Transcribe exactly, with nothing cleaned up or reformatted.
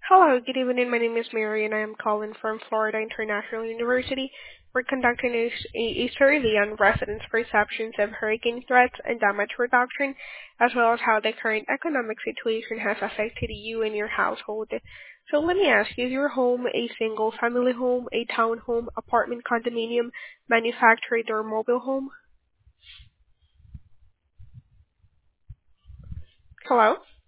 Hello, good evening. My name is Mary, and I am calling from Florida International University. We're conducting a, a, a survey on residents' perceptions of hurricane threats and damage reduction, as well as how the current economic situation has affected you and your household. So let me ask you, is your home a single-family home, a townhome, apartment condominium, manufactured or mobile home? Hello?